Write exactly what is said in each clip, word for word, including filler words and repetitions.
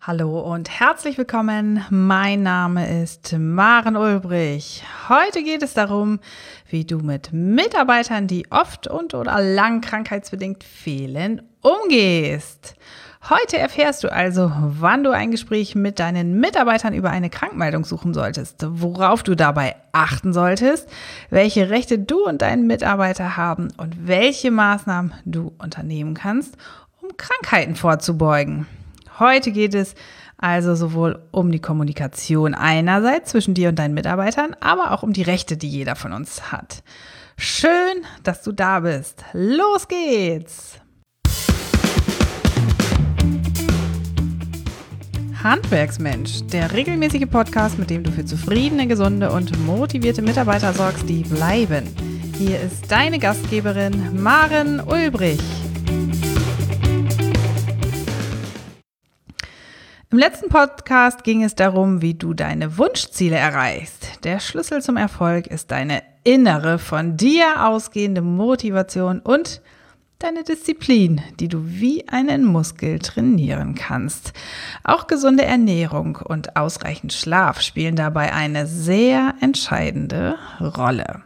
Hallo und herzlich willkommen. Mein Name ist Maren Ulbrich. Heute geht es darum, wie du mit Mitarbeitern, die oft und oder lang krankheitsbedingt fehlen, umgehst. Heute erfährst du also, wann du ein Gespräch mit deinen Mitarbeitern über eine Krankmeldung suchen solltest, worauf du dabei achten solltest, welche Rechte du und dein Mitarbeiter haben und welche Maßnahmen du unternehmen kannst, um Krankheiten vorzubeugen. Heute geht es also sowohl um die Kommunikation einerseits zwischen dir und deinen Mitarbeitern, aber auch um die Rechte, die jeder von uns hat. Schön, dass du da bist. Los geht's! Handwerksmensch, der regelmäßige Podcast, mit dem du für zufriedene, gesunde und motivierte Mitarbeiter sorgst, die bleiben. Hier ist deine Gastgeberin Maren Ulbrich. Im letzten Podcast ging es darum, wie du deine Wunschziele erreichst. Der Schlüssel zum Erfolg ist deine innere, von dir ausgehende Motivation und deine Disziplin, die du wie einen Muskel trainieren kannst. Auch gesunde Ernährung und ausreichend Schlaf spielen dabei eine sehr entscheidende Rolle.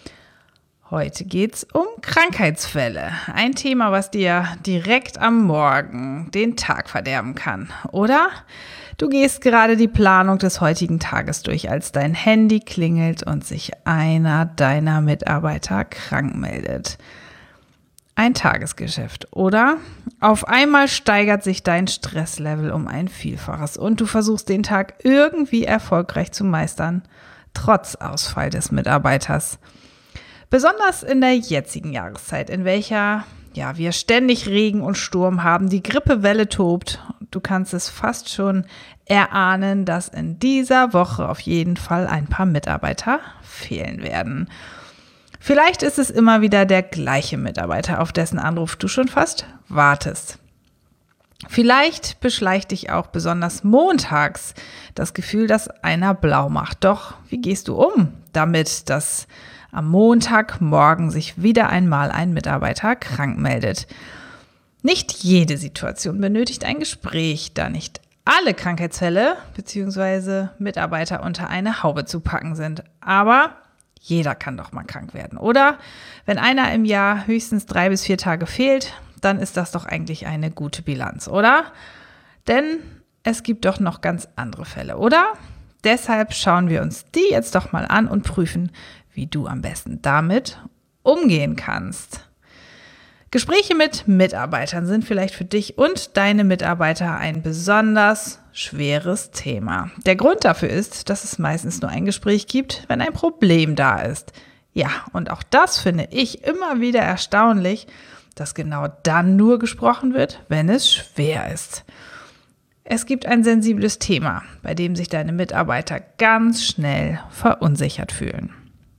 Heute geht's um Krankheitsfälle. Ein Thema, was dir direkt am Morgen den Tag verderben kann. Oder du gehst gerade die Planung des heutigen Tages durch, als dein Handy klingelt und sich einer deiner Mitarbeiter krank meldet. Ein Tagesgeschäft. Oder auf einmal steigert sich dein Stresslevel um ein Vielfaches und du versuchst den Tag irgendwie erfolgreich zu meistern, trotz Ausfall des Mitarbeiters. Besonders in der jetzigen Jahreszeit, in welcher ja, wir ständig Regen und Sturm haben, die Grippewelle tobt. Du kannst es fast schon erahnen, dass in dieser Woche auf jeden Fall ein paar Mitarbeiter fehlen werden. Vielleicht ist es immer wieder der gleiche Mitarbeiter, auf dessen Anruf du schon fast wartest. Vielleicht beschleicht dich auch besonders montags das Gefühl, dass einer blau macht. Doch wie gehst du um damit, dass am Montagmorgen sich wieder einmal ein Mitarbeiter krank meldet? Nicht jede Situation benötigt ein Gespräch, da nicht alle Krankheitsfälle bzw. Mitarbeiter unter eine Haube zu packen sind. Aber jeder kann doch mal krank werden, oder? Wenn einer im Jahr höchstens drei bis vier Tage fehlt, dann ist das doch eigentlich eine gute Bilanz, oder? Denn es gibt doch noch ganz andere Fälle, oder? Deshalb schauen wir uns die jetzt doch mal an und prüfen, wie du am besten damit umgehen kannst. Gespräche mit Mitarbeitern sind vielleicht für dich und deine Mitarbeiter ein besonders schweres Thema. Der Grund dafür ist, dass es meistens nur ein Gespräch gibt, wenn ein Problem da ist. Ja, und auch das finde ich immer wieder erstaunlich, dass genau dann nur gesprochen wird, wenn es schwer ist. Es gibt ein sensibles Thema, bei dem sich deine Mitarbeiter ganz schnell verunsichert fühlen.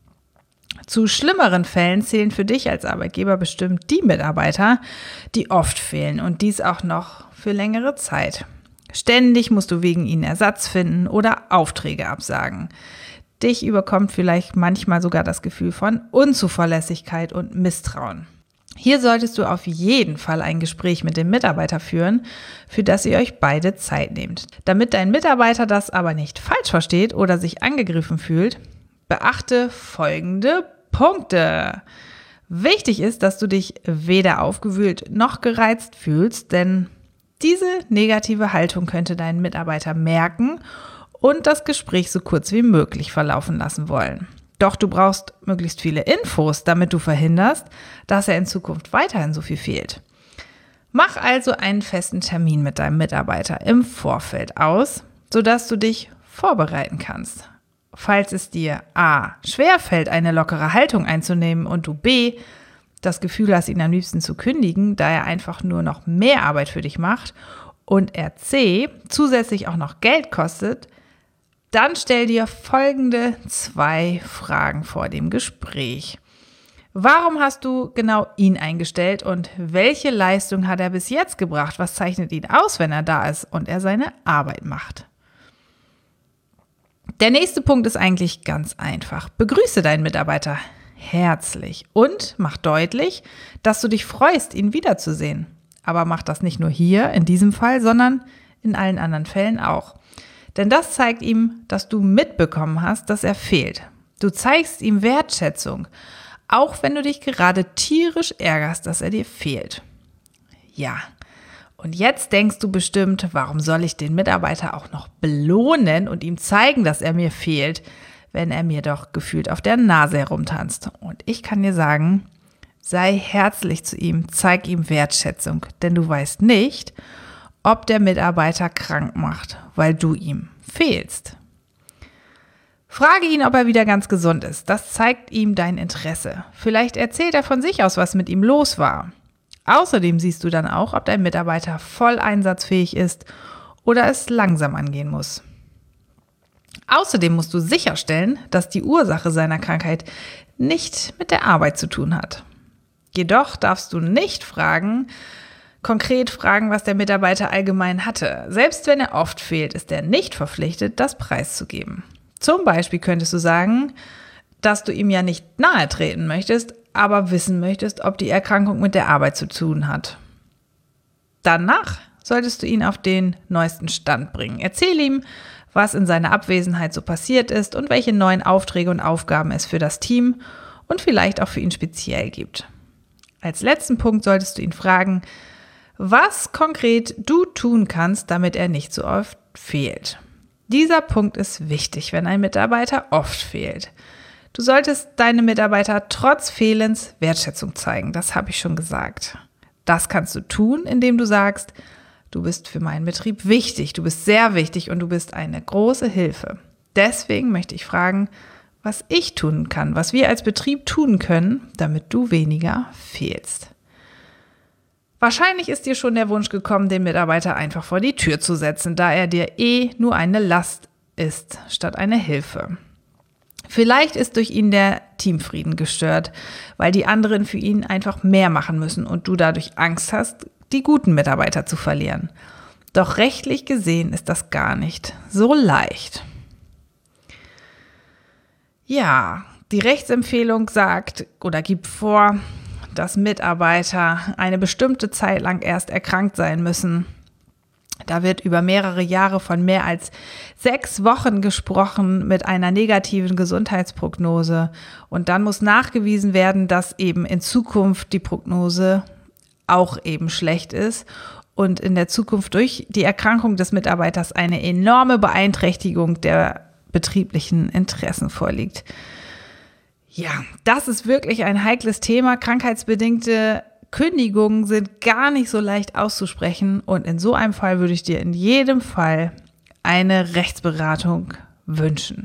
Zu schlimmeren Fällen zählen für dich als Arbeitgeber bestimmt die Mitarbeiter, die oft fehlen und dies auch noch für längere Zeit. Ständig musst du wegen ihnen Ersatz finden oder Aufträge absagen. Dich überkommt vielleicht manchmal sogar das Gefühl von Unzuverlässigkeit und Misstrauen. Hier solltest du auf jeden Fall ein Gespräch mit dem Mitarbeiter führen, für das ihr euch beide Zeit nehmt. Damit dein Mitarbeiter das aber nicht falsch versteht oder sich angegriffen fühlt, beachte folgende Punkte. Wichtig ist, dass du dich weder aufgewühlt noch gereizt fühlst, denn diese negative Haltung könnte deinen Mitarbeiter merken und das Gespräch so kurz wie möglich verlaufen lassen wollen. Doch du brauchst möglichst viele Infos, damit du verhinderst, dass er in Zukunft weiterhin so viel fehlt. Mach also einen festen Termin mit deinem Mitarbeiter im Vorfeld aus, sodass du dich vorbereiten kannst. Falls es dir a. schwerfällt, eine lockere Haltung einzunehmen und du b. das Gefühl hast, ihn am liebsten zu kündigen, da er einfach nur noch mehr Arbeit für dich macht und er c. zusätzlich auch noch Geld kostet, dann stell dir folgende zwei Fragen vor dem Gespräch. Warum hast du genau ihn eingestellt und welche Leistung hat er bis jetzt gebracht? Was zeichnet ihn aus, wenn er da ist und er seine Arbeit macht? Der nächste Punkt ist eigentlich ganz einfach. Begrüße deinen Mitarbeiter herzlich und mach deutlich, dass du dich freust, ihn wiederzusehen. Aber mach das nicht nur hier in diesem Fall, sondern in allen anderen Fällen auch. Denn das zeigt ihm, dass du mitbekommen hast, dass er fehlt. Du zeigst ihm Wertschätzung, auch wenn du dich gerade tierisch ärgerst, dass er dir fehlt. Ja, und jetzt denkst du bestimmt, warum soll ich den Mitarbeiter auch noch belohnen und ihm zeigen, dass er mir fehlt, wenn er mir doch gefühlt auf der Nase herumtanzt. Und ich kann dir sagen, sei herzlich zu ihm, zeig ihm Wertschätzung, denn du weißt nicht, ob der Mitarbeiter krank macht, weil du ihm fehlst. Frage ihn, ob er wieder ganz gesund ist. Das zeigt ihm dein Interesse. Vielleicht erzählt er von sich aus, was mit ihm los war. Außerdem siehst du dann auch, ob dein Mitarbeiter voll einsatzfähig ist oder es langsam angehen muss. Außerdem musst du sicherstellen, dass die Ursache seiner Krankheit nicht mit der Arbeit zu tun hat. Jedoch darfst du nicht fragen, konkret fragen, was der Mitarbeiter allgemein hatte. Selbst wenn er oft fehlt, ist er nicht verpflichtet, das preiszugeben. Zum Beispiel könntest du sagen, dass du ihm ja nicht nahe treten möchtest, aber wissen möchtest, ob die Erkrankung mit der Arbeit zu tun hat. Danach solltest du ihn auf den neuesten Stand bringen. Erzähl ihm, was in seiner Abwesenheit so passiert ist und welche neuen Aufträge und Aufgaben es für das Team und vielleicht auch für ihn speziell gibt. Als letzten Punkt solltest du ihn fragen, was konkret du tun kannst, damit er nicht so oft fehlt. Dieser Punkt ist wichtig, wenn ein Mitarbeiter oft fehlt. Du solltest deinem Mitarbeiter trotz Fehlens Wertschätzung zeigen, das habe ich schon gesagt. Das kannst du tun, indem du sagst, du bist für meinen Betrieb wichtig, du bist sehr wichtig und du bist eine große Hilfe. Deswegen möchte ich fragen, was ich tun kann, was wir als Betrieb tun können, damit du weniger fehlst. Wahrscheinlich ist dir schon der Wunsch gekommen, den Mitarbeiter einfach vor die Tür zu setzen, da er dir eh nur eine Last ist, statt eine Hilfe. Vielleicht ist durch ihn der Teamfrieden gestört, weil die anderen für ihn einfach mehr machen müssen und du dadurch Angst hast, die guten Mitarbeiter zu verlieren. Doch rechtlich gesehen ist das gar nicht so leicht. Ja, die Rechtsempfehlung sagt oder gibt vor, dass Mitarbeiter eine bestimmte Zeit lang erst erkrankt sein müssen. Da wird über mehrere Jahre von mehr als sechs Wochen gesprochen mit einer negativen Gesundheitsprognose. Und dann muss nachgewiesen werden, dass eben in Zukunft die Prognose auch eben schlecht ist und in der Zukunft durch die Erkrankung des Mitarbeiters eine enorme Beeinträchtigung der betrieblichen Interessen vorliegt. Ja, das ist wirklich ein heikles Thema. Krankheitsbedingte Kündigungen sind gar nicht so leicht auszusprechen und in so einem Fall würde ich dir in jedem Fall eine Rechtsberatung wünschen.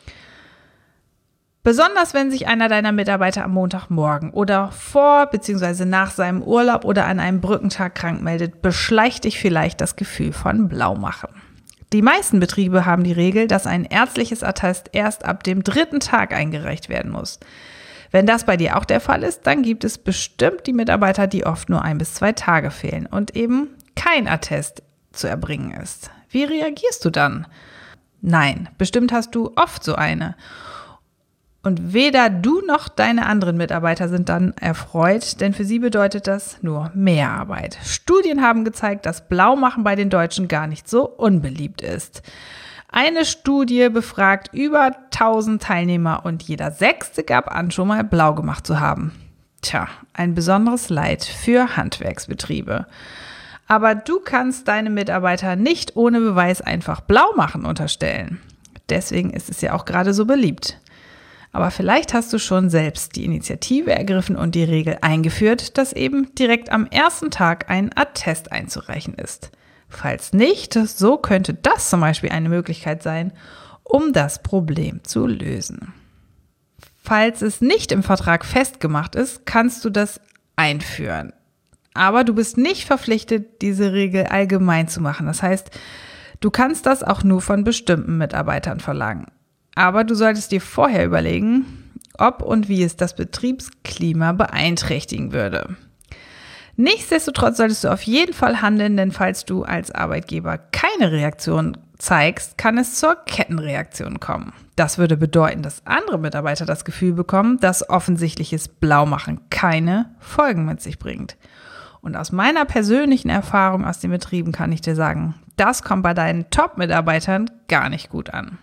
Besonders wenn sich einer deiner Mitarbeiter am Montagmorgen oder vor bzw. nach seinem Urlaub oder an einem Brückentag krank meldet, beschleicht dich vielleicht das Gefühl von Blaumachen. Die meisten Betriebe haben die Regel, dass ein ärztliches Attest erst ab dem dritten Tag eingereicht werden muss. Wenn das bei dir auch der Fall ist, dann gibt es bestimmt die Mitarbeiter, die oft nur ein bis zwei Tage fehlen und eben kein Attest zu erbringen ist. Wie reagierst du dann? Nein, bestimmt hast du oft so eine. Und weder du noch deine anderen Mitarbeiter sind dann erfreut, denn für sie bedeutet das nur mehr Arbeit. Studien haben gezeigt, dass Blaumachen bei den Deutschen gar nicht so unbeliebt ist. Eine Studie befragt über tausend Teilnehmer und jeder Sechste gab an, schon mal blau gemacht zu haben. Tja, ein besonderes Leid für Handwerksbetriebe. Aber du kannst deine Mitarbeiter nicht ohne Beweis einfach Blaumachen unterstellen. Deswegen ist es ja auch gerade so beliebt. Aber vielleicht hast du schon selbst die Initiative ergriffen und die Regel eingeführt, dass eben direkt am ersten Tag ein Attest einzureichen ist. Falls nicht, so könnte das zum Beispiel eine Möglichkeit sein, um das Problem zu lösen. Falls es nicht im Vertrag festgemacht ist, kannst du das einführen. Aber du bist nicht verpflichtet, diese Regel allgemein zu machen. Das heißt, du kannst das auch nur von bestimmten Mitarbeitern verlangen. Aber du solltest dir vorher überlegen, ob und wie es das Betriebsklima beeinträchtigen würde. Nichtsdestotrotz solltest du auf jeden Fall handeln, denn falls du als Arbeitgeber keine Reaktion zeigst, kann es zur Kettenreaktion kommen. Das würde bedeuten, dass andere Mitarbeiter das Gefühl bekommen, dass offensichtliches Blaumachen keine Folgen mit sich bringt. Und aus meiner persönlichen Erfahrung aus den Betrieben kann ich dir sagen, das kommt bei deinen Top-Mitarbeitern gar nicht gut an.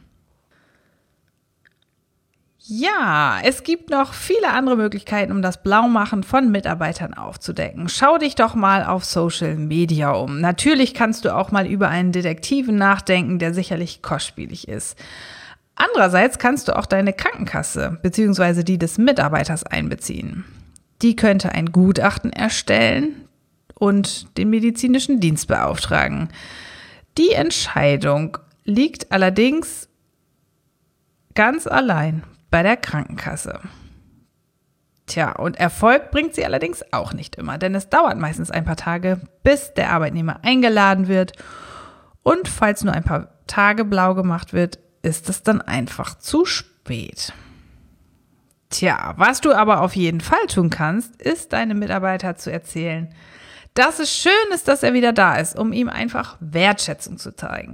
Ja, es gibt noch viele andere Möglichkeiten, um das Blaumachen von Mitarbeitern aufzudecken. Schau dich doch mal auf Social Media um. Natürlich kannst du auch mal über einen Detektiven nachdenken, der sicherlich kostspielig ist. Andererseits kannst du auch deine Krankenkasse bzw. die des Mitarbeiters einbeziehen. Die könnte ein Gutachten erstellen und den medizinischen Dienst beauftragen. Die Entscheidung liegt allerdings ganz allein bei der Krankenkasse. Tja, und Erfolg bringt sie allerdings auch nicht immer, denn es dauert meistens ein paar Tage, bis der Arbeitnehmer eingeladen wird. Und falls nur ein paar Tage blau gemacht wird, ist es dann einfach zu spät. Tja, was du aber auf jeden Fall tun kannst, ist deinem Mitarbeiter zu erzählen, dass es schön ist, dass er wieder da ist, um ihm einfach Wertschätzung zu zeigen.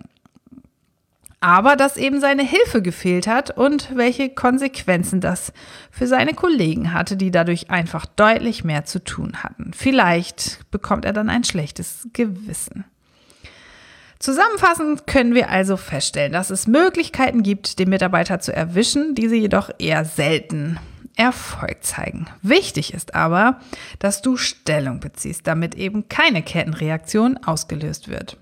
Aber dass eben seine Hilfe gefehlt hat und welche Konsequenzen das für seine Kollegen hatte, die dadurch einfach deutlich mehr zu tun hatten. Vielleicht bekommt er dann ein schlechtes Gewissen. Zusammenfassend können wir also feststellen, dass es Möglichkeiten gibt, den Mitarbeiter zu erwischen, diese jedoch eher selten Erfolg zeigen. Wichtig ist aber, dass du Stellung beziehst, damit eben keine Kettenreaktion ausgelöst wird.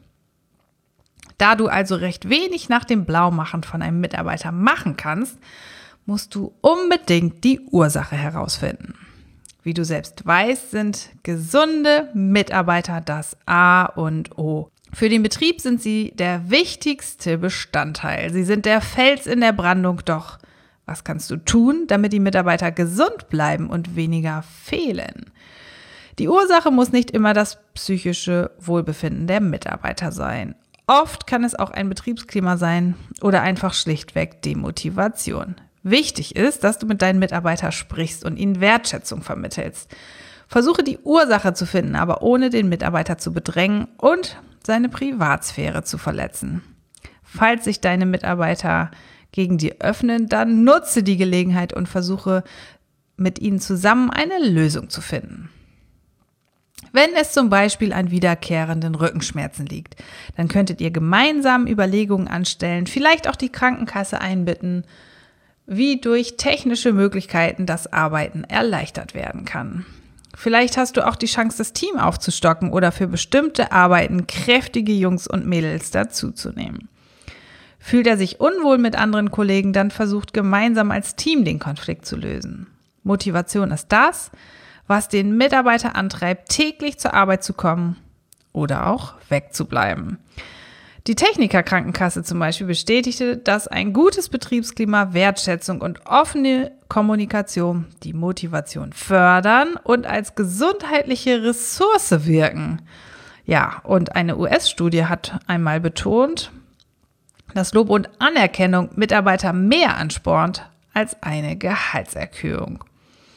Da du also recht wenig nach dem Blaumachen von einem Mitarbeiter machen kannst, musst du unbedingt die Ursache herausfinden. Wie du selbst weißt, sind gesunde Mitarbeiter das A und O. Für den Betrieb sind sie der wichtigste Bestandteil. Sie sind der Fels in der Brandung. Doch was kannst du tun, damit die Mitarbeiter gesund bleiben und weniger fehlen? Die Ursache muss nicht immer das psychische Wohlbefinden der Mitarbeiter sein. Oft kann es auch ein Betriebsklima sein oder einfach schlichtweg Demotivation. Wichtig ist, dass du mit deinen Mitarbeitern sprichst und ihnen Wertschätzung vermittelst. Versuche die Ursache zu finden, aber ohne den Mitarbeiter zu bedrängen und seine Privatsphäre zu verletzen. Falls sich deine Mitarbeiter gegen dir öffnen, dann nutze die Gelegenheit und versuche mit ihnen zusammen eine Lösung zu finden. Wenn es zum Beispiel an wiederkehrenden Rückenschmerzen liegt, dann könntet ihr gemeinsam Überlegungen anstellen, vielleicht auch die Krankenkasse einbitten, wie durch technische Möglichkeiten das Arbeiten erleichtert werden kann. Vielleicht hast du auch die Chance, das Team aufzustocken oder für bestimmte Arbeiten kräftige Jungs und Mädels dazuzunehmen. Fühlt er sich unwohl mit anderen Kollegen, dann versucht gemeinsam als Team den Konflikt zu lösen. Motivation ist das, was den Mitarbeiter antreibt, täglich zur Arbeit zu kommen oder auch wegzubleiben. Die Techniker-Krankenkasse zum Beispiel bestätigte, dass ein gutes Betriebsklima, Wertschätzung und offene Kommunikation die Motivation fördern und als gesundheitliche Ressource wirken. Ja, und eine U S-Studie hat einmal betont, dass Lob und Anerkennung Mitarbeiter mehr anspornt als eine Gehaltserhöhung.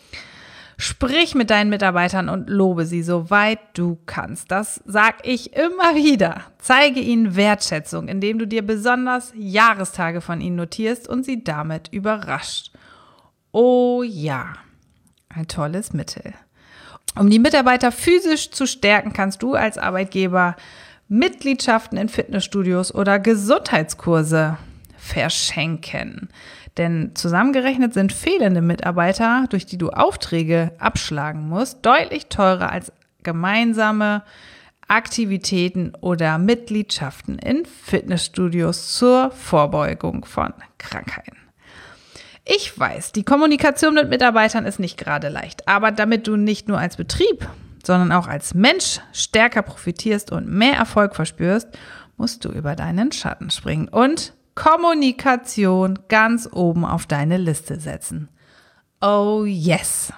Sprich mit deinen Mitarbeitern und lobe sie, soweit du kannst. Das sag ich immer wieder. Zeige ihnen Wertschätzung, indem du dir besonders Jahrestage von ihnen notierst und sie damit überrascht. Oh ja, ein tolles Mittel. Um die Mitarbeiter physisch zu stärken, kannst du als Arbeitgeber Mitgliedschaften in Fitnessstudios oder Gesundheitskurse verschenken. Denn zusammengerechnet sind fehlende Mitarbeiter, durch die du Aufträge abschlagen musst, deutlich teurer als gemeinsame Aktivitäten oder Mitgliedschaften in Fitnessstudios zur Vorbeugung von Krankheiten. Ich weiß, die Kommunikation mit Mitarbeitern ist nicht gerade leicht, aber damit du nicht nur als Betrieb, sondern auch als Mensch stärker profitierst und mehr Erfolg verspürst, musst du über deinen Schatten springen und Kommunikation ganz oben auf deine Liste setzen. Oh yes!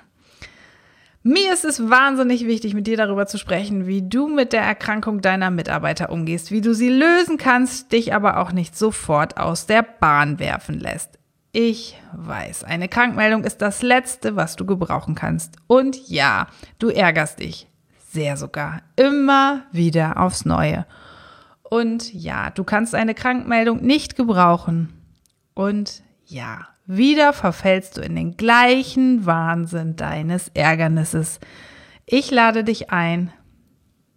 Mir ist es wahnsinnig wichtig, mit dir darüber zu sprechen, wie du mit der Erkrankung deiner Mitarbeiter umgehst, wie du sie lösen kannst, dich aber auch nicht sofort aus der Bahn werfen lässt. Ich weiß, eine Krankmeldung ist das Letzte, was du gebrauchen kannst. Und ja, du ärgerst dich. Sehr sogar. Immer wieder aufs Neue. Und ja, du kannst eine Krankmeldung nicht gebrauchen. Und ja, wieder verfällst du in den gleichen Wahnsinn deines Ärgernisses. Ich lade dich ein,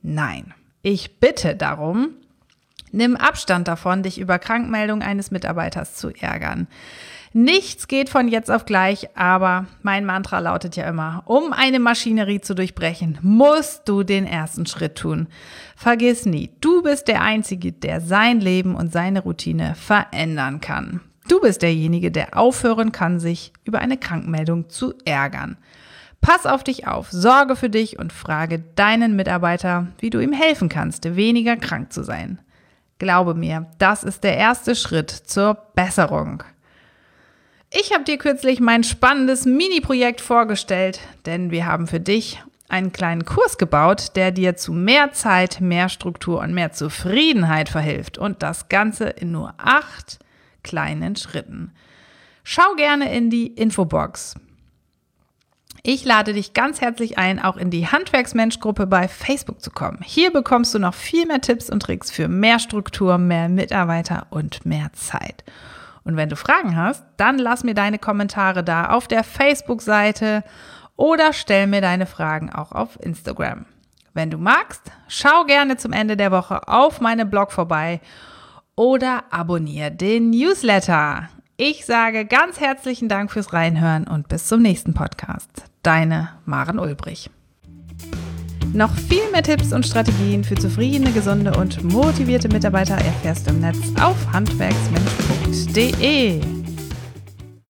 Nein, ich bitte darum, nimm Abstand davon, dich über Krankmeldung eines Mitarbeiters zu ärgern. Nichts geht von jetzt auf gleich, aber mein Mantra lautet ja immer, um eine Maschinerie zu durchbrechen, musst du den ersten Schritt tun. Vergiss nie, du bist der Einzige, der sein Leben und seine Routine verändern kann. Du bist derjenige, der aufhören kann, sich über eine Krankmeldung zu ärgern. Pass auf dich auf, sorge für dich und frage deinen Mitarbeiter, wie du ihm helfen kannst, weniger krank zu sein. Glaube mir, das ist der erste Schritt zur Besserung. Ich habe dir kürzlich mein spannendes Mini-Projekt vorgestellt, denn wir haben für dich einen kleinen Kurs gebaut, der dir zu mehr Zeit, mehr Struktur und mehr Zufriedenheit verhilft. Und das Ganze in nur acht kleinen Schritten. Schau gerne in die Infobox. Ich lade dich ganz herzlich ein, auch in die Handwerksmensch-Gruppe bei Facebook zu kommen. Hier bekommst du noch viel mehr Tipps und Tricks für mehr Struktur, mehr Mitarbeiter und mehr Zeit. Und wenn du Fragen hast, dann lass mir deine Kommentare da auf der Facebook-Seite oder stell mir deine Fragen auch auf Instagram. Wenn du magst, schau gerne zum Ende der Woche auf meinem Blog vorbei oder abonniere den Newsletter. Ich sage ganz herzlichen Dank fürs Reinhören und bis zum nächsten Podcast. Deine Maren Ulbrich. Noch viel mehr Tipps und Strategien für zufriedene, gesunde und motivierte Mitarbeiter erfährst du im Netz auf handwerksmensch punkt de.